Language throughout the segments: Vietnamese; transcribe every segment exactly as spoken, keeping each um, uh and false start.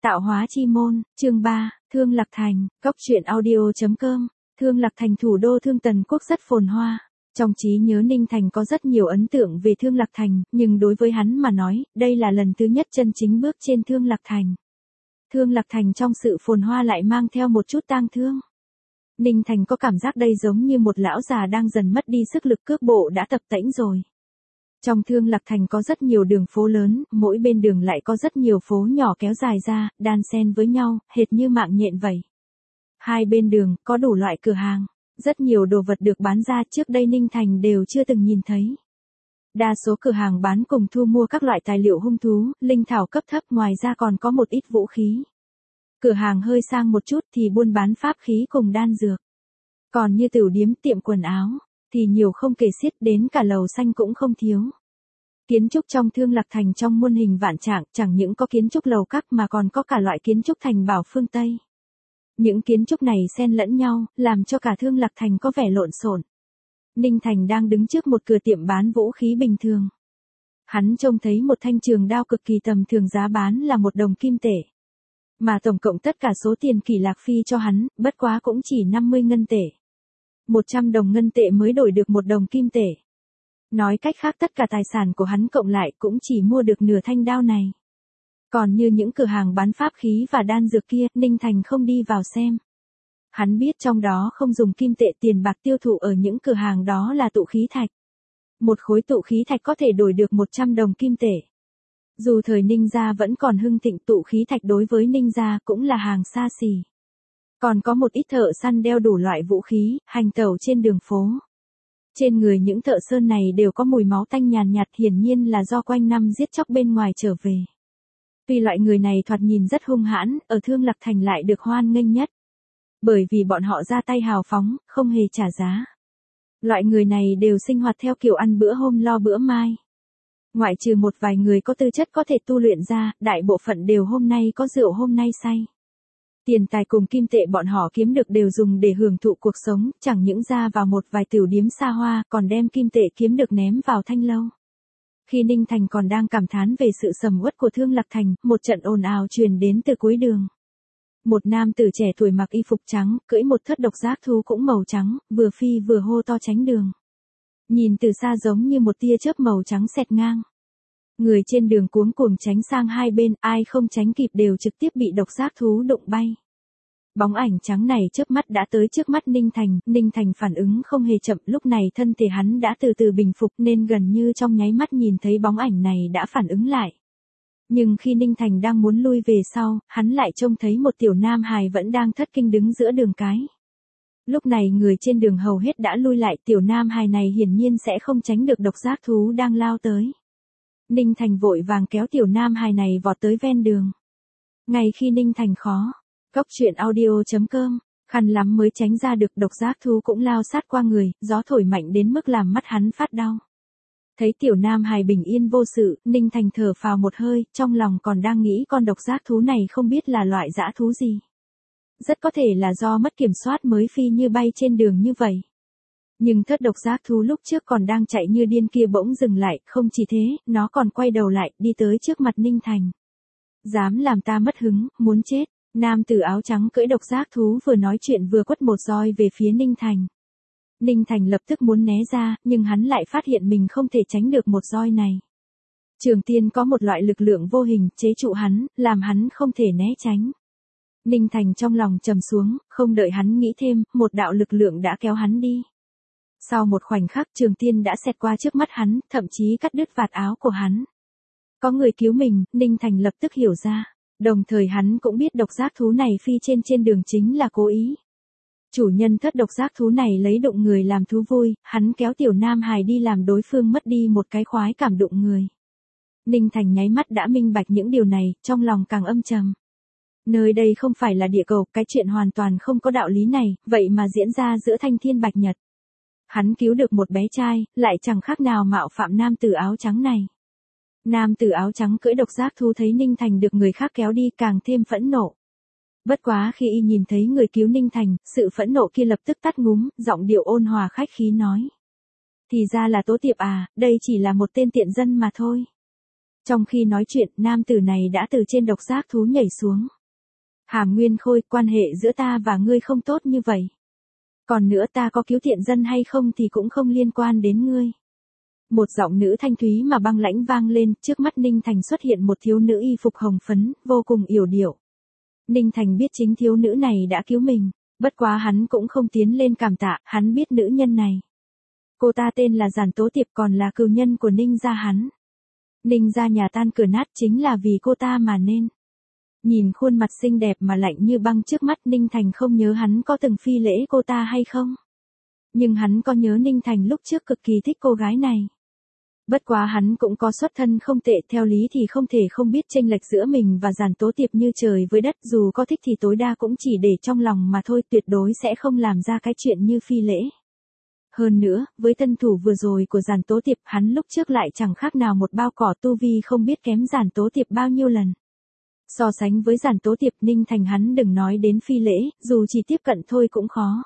Tạo hóa chi môn, chương ba, Thương Lạc Thành, Cốc truyện audio.com, Thương Lạc Thành thủ đô Thương Tần Quốc rất phồn hoa. Trong trí nhớ Ninh Thành có rất nhiều ấn tượng về Thương Lạc Thành, nhưng đối với hắn mà nói, đây là lần thứ nhất chân chính bước trên Thương Lạc Thành. Thương Lạc Thành trong sự phồn hoa lại mang theo một chút tang thương. Ninh Thành có cảm giác đây giống như một lão già đang dần mất đi sức lực, cước bộ đã tập tễnh rồi. Trong Thương Lạc Thành có rất nhiều đường phố lớn, mỗi bên đường lại có rất nhiều phố nhỏ kéo dài ra, đan xen với nhau, hệt như mạng nhện vậy. Hai bên đường, có đủ loại cửa hàng, rất nhiều đồ vật được bán ra trước đây Ninh Thành đều chưa từng nhìn thấy. Đa số cửa hàng bán cùng thu mua các loại tài liệu hung thú, linh thảo cấp thấp, ngoài ra còn có một ít vũ khí. Cửa hàng hơi sang một chút thì buôn bán pháp khí cùng đan dược. Còn như tửu điếm, tiệm quần áo thì nhiều không kể xiết, đến cả lầu xanh cũng không thiếu. Kiến trúc trong Thương Lạc Thành trong muôn hình vạn trạng, chẳng những có kiến trúc lầu các mà còn có cả loại kiến trúc thành bảo phương Tây. Những kiến trúc này xen lẫn nhau, làm cho cả Thương Lạc Thành có vẻ lộn xộn. Ninh Thành đang đứng trước một cửa tiệm bán vũ khí bình thường. Hắn trông thấy một thanh trường đao cực kỳ tầm thường, giá bán là một đồng kim tệ. Mà tổng cộng tất cả số tiền Kỷ Lạc Phi cho hắn, bất quá cũng chỉ năm mươi ngân tệ. một trăm đồng ngân tệ mới đổi được một đồng kim tệ. Nói cách khác, tất cả tài sản của hắn cộng lại cũng chỉ mua được nửa thanh đao này. Còn như những cửa hàng bán pháp khí và đan dược kia, Ninh Thành không đi vào xem. Hắn biết trong đó không dùng kim tệ, tiền bạc tiêu thụ ở những cửa hàng đó là tụ khí thạch. Một khối tụ khí thạch có thể đổi được một trăm đồng kim tệ. Dù thời Ninh gia vẫn còn hưng thịnh, tụ khí thạch đối với Ninh gia cũng là hàng xa xỉ. Còn có một ít thợ săn đeo đủ loại vũ khí, hành tẩu trên đường phố. Trên người những thợ sơn này đều có mùi máu tanh nhàn nhạt, hiển nhiên là do quanh năm giết chóc bên ngoài trở về. Vì loại người này thoạt nhìn rất hung hãn, ở Thương Lạc Thành lại được hoan nghênh nhất. Bởi vì bọn họ ra tay hào phóng, không hề trả giá. Loại người này đều sinh hoạt theo kiểu ăn bữa hôm lo bữa mai. Ngoại trừ một vài người có tư chất có thể tu luyện ra, đại bộ phận đều hôm nay có rượu hôm nay say. Tiền tài cùng kim tệ bọn họ kiếm được đều dùng để hưởng thụ cuộc sống, chẳng những ra vào một vài tiểu điếm xa hoa, còn đem kim tệ kiếm được ném vào thanh lâu. Khi Ninh Thành còn đang cảm thán về sự sầm uất của Thương Lạc Thành, một trận ồn ào truyền đến từ cuối đường. Một nam tử trẻ tuổi mặc y phục trắng, cưỡi một thất độc giác thú cũng màu trắng, vừa phi vừa hô to tránh đường. Nhìn từ xa giống như một tia chớp màu trắng xẹt ngang. Người trên đường cuống cuồng tránh sang hai bên, ai không tránh kịp đều trực tiếp bị độc giác thú đụng bay. Bóng ảnh trắng này chớp mắt đã tới trước mắt Ninh Thành, Ninh Thành phản ứng không hề chậm, lúc này thân thể hắn đã từ từ bình phục nên gần như trong nháy mắt nhìn thấy bóng ảnh này đã phản ứng lại. Nhưng khi Ninh Thành đang muốn lui về sau, hắn lại trông thấy một tiểu nam hài vẫn đang thất kinh đứng giữa đường cái. Lúc này người trên đường hầu hết đã lui lại, tiểu nam hài này hiển nhiên sẽ không tránh được độc giác thú đang lao tới. Ninh Thành vội vàng kéo tiểu nam hài này vọt tới ven đường. Ngay khi Ninh Thành khó, Cốc truyện audio.com, khăn lắm mới tránh ra được, độc giác thú cũng lao sát qua người, gió thổi mạnh đến mức làm mắt hắn phát đau. Thấy tiểu nam hài bình yên vô sự, Ninh Thành thở phào một hơi, trong lòng còn đang nghĩ con độc giác thú này không biết là loại dã thú gì. Rất có thể là do mất kiểm soát mới phi như bay trên đường như vậy. Nhưng thất độc giác thú lúc trước còn đang chạy như điên kia bỗng dừng lại, không chỉ thế, nó còn quay đầu lại, đi tới trước mặt Ninh Thành. Dám làm ta mất hứng, muốn chết. Nam tử áo trắng cưỡi độc giác thú vừa nói chuyện vừa quất một roi về phía Ninh Thành. Ninh Thành lập tức muốn né ra, nhưng hắn lại phát hiện mình không thể tránh được một roi này. Trường tiên có một loại lực lượng vô hình chế trụ hắn, làm hắn không thể né tránh. Ninh Thành trong lòng trầm xuống, không đợi hắn nghĩ thêm, một đạo lực lượng đã kéo hắn đi. Sau một khoảnh khắc, trường tiên đã xẹt qua trước mắt hắn, thậm chí cắt đứt vạt áo của hắn. Có người cứu mình, Ninh Thành lập tức hiểu ra. Đồng thời hắn cũng biết độc giác thú này phi trên trên đường chính là cố ý. Chủ nhân thất độc giác thú này lấy đụng người làm thú vui, hắn kéo tiểu nam hài đi làm đối phương mất đi một cái khoái cảm đụng người. Ninh Thành nháy mắt đã minh bạch những điều này, trong lòng càng âm trầm. Nơi đây không phải là địa cầu, cái chuyện hoàn toàn không có đạo lý này, vậy mà diễn ra giữa thanh thiên bạch nhật. Hắn cứu được một bé trai, lại chẳng khác nào mạo phạm nam tử áo trắng này. Nam tử áo trắng cưỡi độc giác thú thấy Ninh Thành được người khác kéo đi càng thêm phẫn nộ. Bất quá khi y nhìn thấy người cứu Ninh Thành, sự phẫn nộ kia lập tức tắt ngúm, giọng điệu ôn hòa khách khí nói. Thì ra là Tố Tiệp à, đây chỉ là một tên tiện dân mà thôi. Trong khi nói chuyện, nam tử này đã từ trên độc giác thú nhảy xuống. Hàm Nguyên Khôi, quan hệ giữa ta và ngươi không tốt như vậy. Còn nữa, ta có cứu thiện dân hay không thì cũng không liên quan đến ngươi. Một giọng nữ thanh thúy mà băng lãnh vang lên, trước mắt Ninh Thành xuất hiện một thiếu nữ y phục hồng phấn, vô cùng yểu điệu. Ninh Thành biết chính thiếu nữ này đã cứu mình, bất quá hắn cũng không tiến lên cảm tạ, hắn biết nữ nhân này. Cô ta tên là Giản Tố Tiệp, còn là cừu nhân của Ninh gia hắn. Ninh gia nhà tan cửa nát chính là vì cô ta mà nên. Nhìn khuôn mặt xinh đẹp mà lạnh như băng trước mắt, Ninh Thành không nhớ hắn có từng phi lễ cô ta hay không. Nhưng hắn có nhớ Ninh Thành lúc trước cực kỳ thích cô gái này. Bất quá hắn cũng có xuất thân không tệ, theo lý thì không thể không biết chênh lệch giữa mình và Giản Tố Tiệp như trời với đất, dù có thích thì tối đa cũng chỉ để trong lòng mà thôi, tuyệt đối sẽ không làm ra cái chuyện như phi lễ. Hơn nữa, với tân thủ vừa rồi của Giản Tố Tiệp, hắn lúc trước lại chẳng khác nào một bao cỏ, tu vi không biết kém Giản Tố Tiệp bao nhiêu lần. So sánh với Giản Tố Tiệp, Ninh Thành hắn đừng nói đến phi lễ, dù chỉ tiếp cận thôi cũng khó.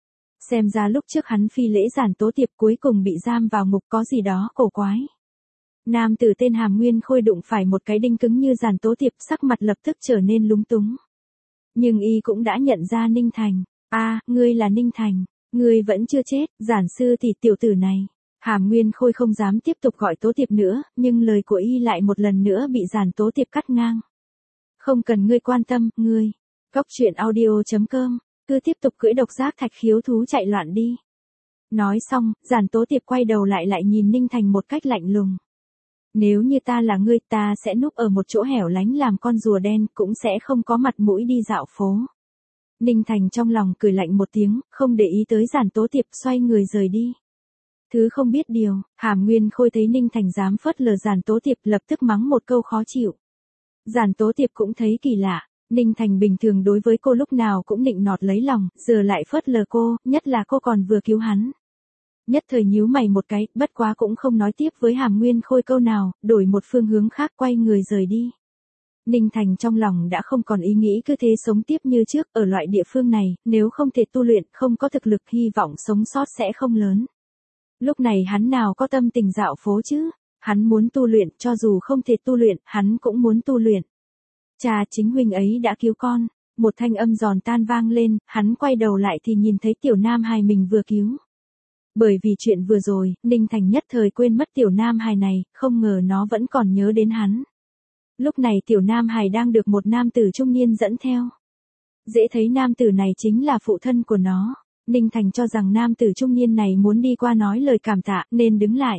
Xem ra lúc trước hắn phi lễ Giản Tố Tiệp cuối cùng bị giam vào ngục, có gì đó cổ quái. Nam tử tên Hàm Nguyên Khôi đụng phải một cái đinh cứng như Giản Tố Tiệp, sắc mặt lập tức trở nên lúng túng. Nhưng y cũng đã nhận ra Ninh Thành. A, à, ngươi là Ninh Thành, ngươi vẫn chưa chết, Giản sư thì tiểu tử này. Hàm Nguyên Khôi không dám tiếp tục gọi Tố Tiệp nữa, nhưng lời của y lại một lần nữa bị Giản Tố Tiệp cắt ngang. Không cần ngươi quan tâm, ngươi. Cốc truyện audio chấm com, cứ tiếp tục cưỡi độc giác thạch khiếu thú chạy loạn đi. Nói xong, Giản Tố Tiệp quay đầu lại lại nhìn Ninh Thành một cách lạnh lùng. Nếu như ta là ngươi, ta sẽ núp ở một chỗ hẻo lánh làm con rùa đen, cũng sẽ không có mặt mũi đi dạo phố. Ninh Thành trong lòng cười lạnh một tiếng, không để ý tới Giản Tố Tiệp, xoay người rời đi. Thứ không biết điều, Hàm Nguyên Khôi thấy Ninh Thành dám phớt lờ Giản Tố Tiệp, lập tức mắng một câu khó chịu. Giản Tố Tiệp cũng thấy kỳ lạ, Ninh Thành bình thường đối với cô lúc nào cũng nịnh nọt lấy lòng, giờ lại phớt lờ cô, nhất là cô còn vừa cứu hắn. Nhất thời nhíu mày một cái, bất quá cũng không nói tiếp với Hàm Nguyên Khôi câu nào, đổi một phương hướng khác quay người rời đi. Ninh Thành trong lòng đã không còn ý nghĩ cứ thế sống tiếp như trước, ở loại địa phương này, nếu không thể tu luyện, không có thực lực, hy vọng sống sót sẽ không lớn. Lúc này hắn nào có tâm tình dạo phố chứ, hắn muốn tu luyện, cho dù không thể tu luyện, hắn cũng muốn tu luyện. Cha, chính huynh ấy đã cứu con. Một thanh âm giòn tan vang lên, hắn quay đầu lại thì nhìn thấy tiểu nam hài mình vừa cứu. Bởi vì chuyện vừa rồi, Ninh Thành nhất thời quên mất tiểu nam hài này, không ngờ nó vẫn còn nhớ đến hắn. Lúc này tiểu nam hài đang được một nam tử trung niên dẫn theo. Dễ thấy nam tử này chính là phụ thân của nó. Ninh Thành cho rằng nam tử trung niên này muốn đi qua nói lời cảm tạ, nên đứng lại.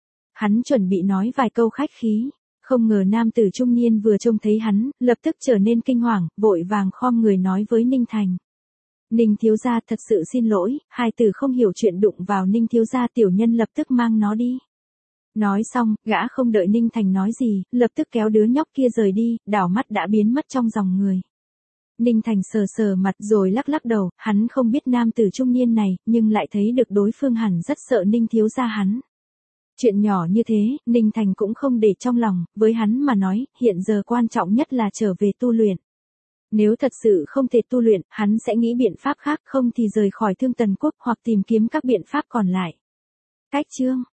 Hắn chuẩn bị nói vài câu khách khí. Không ngờ nam tử trung niên vừa trông thấy hắn, lập tức trở nên kinh hoàng, vội vàng khom người nói với Ninh Thành. Ninh thiếu gia, thật sự xin lỗi, hai tử không hiểu chuyện đụng vào Ninh thiếu gia, tiểu nhân lập tức mang nó đi. Nói xong, gã không đợi Ninh Thành nói gì, lập tức kéo đứa nhóc kia rời đi, đảo mắt đã biến mất trong dòng người. Ninh Thành sờ sờ mặt rồi lắc lắc đầu, hắn không biết nam tử trung niên này, nhưng lại thấy được đối phương hẳn rất sợ Ninh thiếu gia hắn. Chuyện nhỏ như thế, Ninh Thành cũng không để trong lòng, với hắn mà nói, hiện giờ quan trọng nhất là trở về tu luyện. Nếu thật sự không thể tu luyện, hắn sẽ nghĩ biện pháp khác, không thì rời khỏi Thương Tần Quốc hoặc tìm kiếm các biện pháp còn lại. Cách chương